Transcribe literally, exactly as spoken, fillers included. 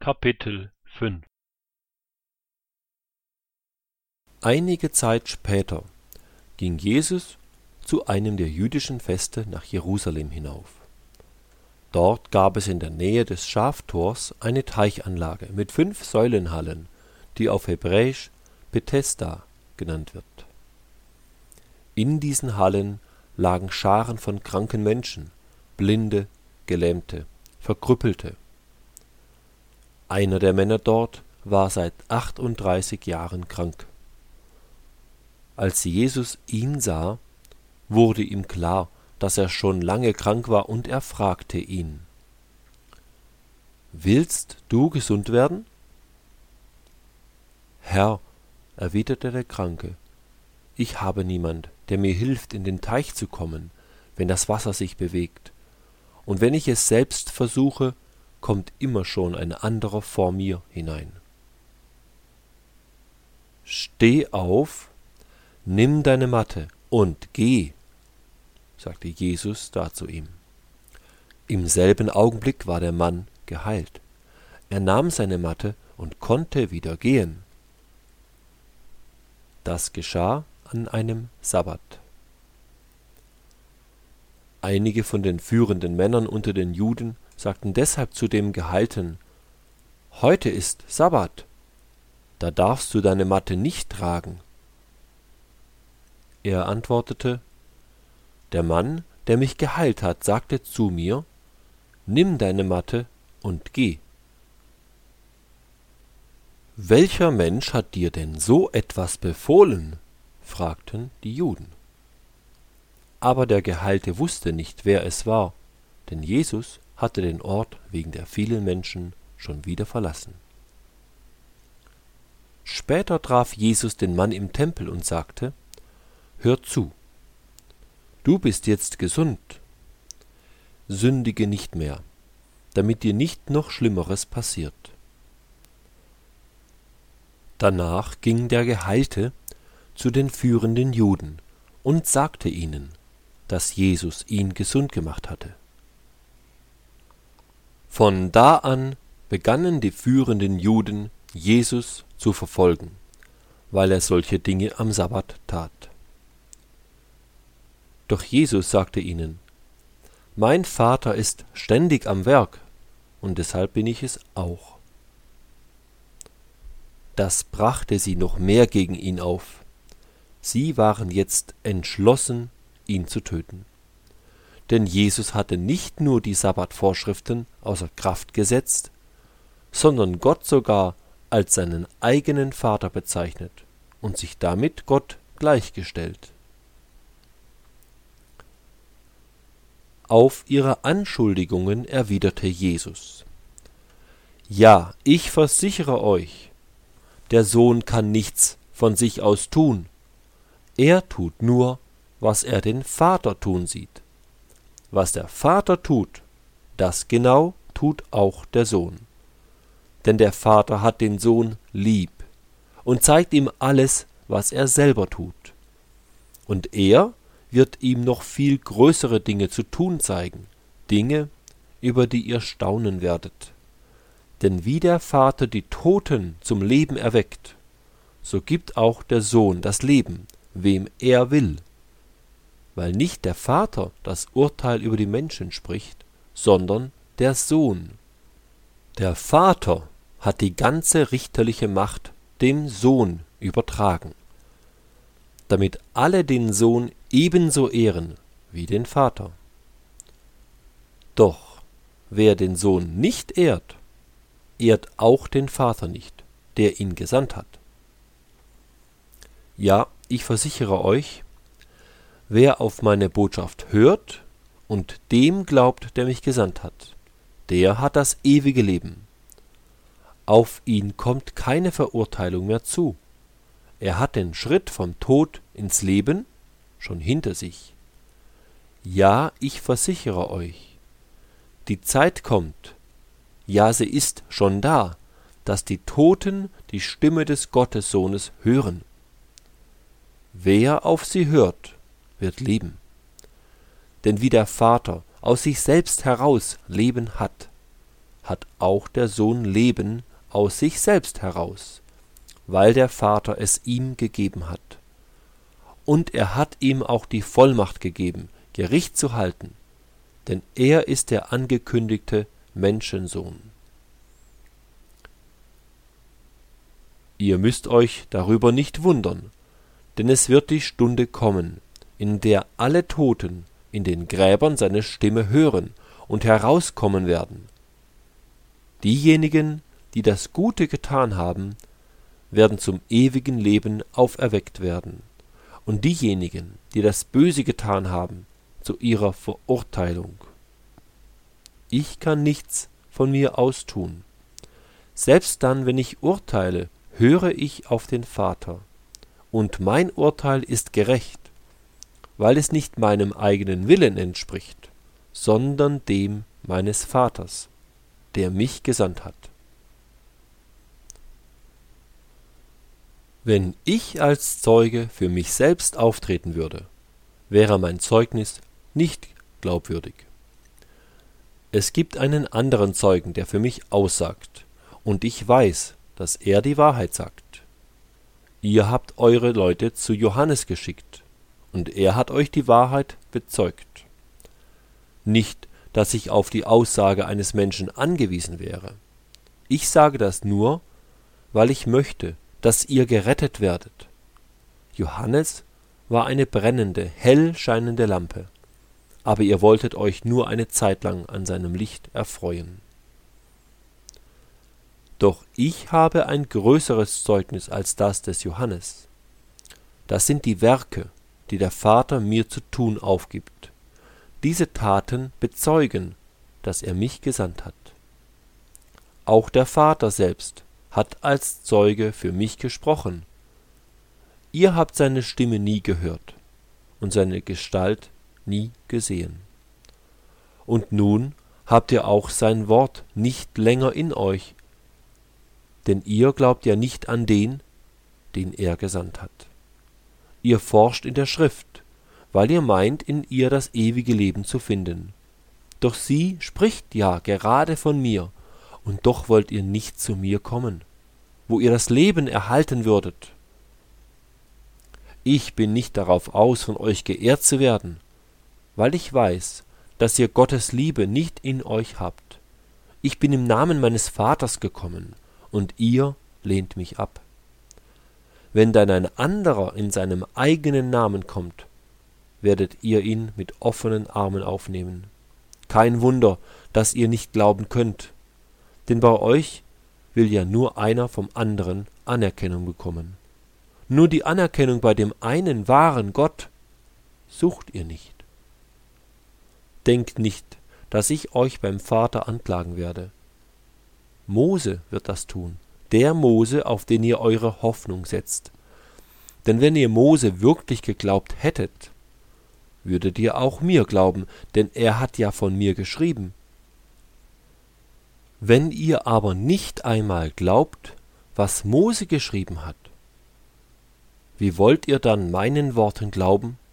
Kapitel fünf. Einige Zeit später ging Jesus zu einem der jüdischen Feste nach Jerusalem hinauf. Dort gab es in der Nähe des Schaftors eine Teichanlage mit fünf Säulenhallen, die auf Hebräisch Bethesda genannt wird. In diesen Hallen lagen Scharen von kranken Menschen, Blinde, Gelähmte, Verkrüppelte. Einer der Männer dort war seit achtunddreißig Jahren krank. Als Jesus ihn sah, wurde ihm klar, dass er schon lange krank war, und er fragte ihn: »Willst du gesund werden?« »Herr«, erwiderte der Kranke, »ich habe niemand, der mir hilft, in den Teich zu kommen, wenn das Wasser sich bewegt. Und wenn ich es selbst versuche, kommt immer schon ein anderer vor mir hinein.« »Steh auf, nimm deine Matte und geh«, sagte Jesus da zu ihm. Im selben Augenblick war der Mann geheilt. Er nahm seine Matte und konnte wieder gehen. Das geschah an einem Sabbat. Einige von den führenden Männern unter den Juden sagten deshalb zu dem Geheilten: »Heute ist Sabbat, da darfst du deine Matte nicht tragen.« Er antwortete: »Der Mann, der mich geheilt hat, sagte zu mir: Nimm deine Matte und geh.« »Welcher Mensch hat dir denn so etwas befohlen?« fragten die Juden. Aber der Geheilte wusste nicht, wer es war, denn Jesus hatte den Ort wegen der vielen Menschen schon wieder verlassen. Später traf Jesus den Mann im Tempel und sagte: »Hör zu, du bist jetzt gesund. Sündige nicht mehr, damit dir nicht noch Schlimmeres passiert.« Danach ging der Geheilte zu den führenden Juden und sagte ihnen, dass Jesus ihn gesund gemacht hatte. Von da an begannen die führenden Juden, Jesus zu verfolgen, weil er solche Dinge am Sabbat tat. Doch Jesus sagte ihnen: »Mein Vater ist ständig am Werk, und deshalb bin ich es auch.« Das brachte sie noch mehr gegen ihn auf. Sie waren jetzt entschlossen, ihn zu töten. Denn Jesus hatte nicht nur die Sabbatvorschriften außer Kraft gesetzt, sondern Gott sogar als seinen eigenen Vater bezeichnet und sich damit Gott gleichgestellt. Auf ihre Anschuldigungen erwiderte Jesus: »Ja, ich versichere euch, der Sohn kann nichts von sich aus tun. Er tut nur, was er den Vater tun sieht. Was der Vater tut, das genau tut auch der Sohn. Denn der Vater hat den Sohn lieb und zeigt ihm alles, was er selber tut. Und er wird ihm noch viel größere Dinge zu tun zeigen, Dinge, über die ihr staunen werdet. Denn wie der Vater die Toten zum Leben erweckt, so gibt auch der Sohn das Leben, wem er will. Weil nicht der Vater das Urteil über die Menschen spricht, sondern der Sohn. Der Vater hat die ganze richterliche Macht dem Sohn übertragen, damit alle den Sohn ebenso ehren wie den Vater. Doch wer den Sohn nicht ehrt, ehrt auch den Vater nicht, der ihn gesandt hat. Ja, ich versichere euch, wer auf meine Botschaft hört und dem glaubt, der mich gesandt hat, der hat das ewige Leben. Auf ihn kommt keine Verurteilung mehr zu. Er hat den Schritt vom Tod ins Leben schon hinter sich. Ja, ich versichere euch, die Zeit kommt, ja, sie ist schon da, dass die Toten die Stimme des Gottessohnes hören. Wer auf sie hört, wird leben. Denn wie der Vater aus sich selbst heraus Leben hat, hat auch der Sohn Leben aus sich selbst heraus, weil der Vater es ihm gegeben hat. Und er hat ihm auch die Vollmacht gegeben, Gericht zu halten, denn er ist der angekündigte Menschensohn. Ihr müsst euch darüber nicht wundern, denn es wird die Stunde kommen, in der alle Toten in den Gräbern seine Stimme hören und herauskommen werden. Diejenigen, die das Gute getan haben, werden zum ewigen Leben auferweckt werden, und diejenigen, die das Böse getan haben, zu ihrer Verurteilung. Ich kann nichts von mir aus tun. Selbst dann, wenn ich urteile, höre ich auf den Vater, und mein Urteil ist gerecht, weil es nicht meinem eigenen Willen entspricht, sondern dem meines Vaters, der mich gesandt hat. Wenn ich als Zeuge für mich selbst auftreten würde, wäre mein Zeugnis nicht glaubwürdig. Es gibt einen anderen Zeugen, der für mich aussagt, und ich weiß, dass er die Wahrheit sagt. Ihr habt eure Leute zu Johannes geschickt, und er hat euch die Wahrheit bezeugt. Nicht, dass ich auf die Aussage eines Menschen angewiesen wäre. Ich sage das nur, weil ich möchte, dass ihr gerettet werdet. Johannes war eine brennende, hell scheinende Lampe, aber ihr wolltet euch nur eine Zeit lang an seinem Licht erfreuen. Doch ich habe ein größeres Zeugnis als das des Johannes. Das sind die Werke, die der Vater mir zu tun aufgibt. Diese Taten bezeugen, dass er mich gesandt hat. Auch der Vater selbst hat als Zeuge für mich gesprochen. Ihr habt seine Stimme nie gehört und seine Gestalt nie gesehen. Und nun habt ihr auch sein Wort nicht länger in euch, denn ihr glaubt ja nicht an den, den er gesandt hat. Ihr forscht in der Schrift, weil ihr meint, in ihr das ewige Leben zu finden. Doch sie spricht ja gerade von mir, und doch wollt ihr nicht zu mir kommen, wo ihr das Leben erhalten würdet. Ich bin nicht darauf aus, von euch geehrt zu werden, weil ich weiß, dass ihr Gottes Liebe nicht in euch habt. Ich bin im Namen meines Vaters gekommen, und ihr lehnt mich ab. Wenn dann ein anderer in seinem eigenen Namen kommt, werdet ihr ihn mit offenen Armen aufnehmen. Kein Wunder, dass ihr nicht glauben könnt, denn bei euch will ja nur einer vom anderen Anerkennung bekommen. Nur die Anerkennung bei dem einen wahren Gott sucht ihr nicht. Denkt nicht, dass ich euch beim Vater anklagen werde. Mose wird das tun, der Mose, auf den ihr eure Hoffnung setzt. Denn wenn ihr Mose wirklich geglaubt hättet, würdet ihr auch mir glauben, denn er hat ja von mir geschrieben. Wenn ihr aber nicht einmal glaubt, was Mose geschrieben hat, wie wollt ihr dann meinen Worten glauben?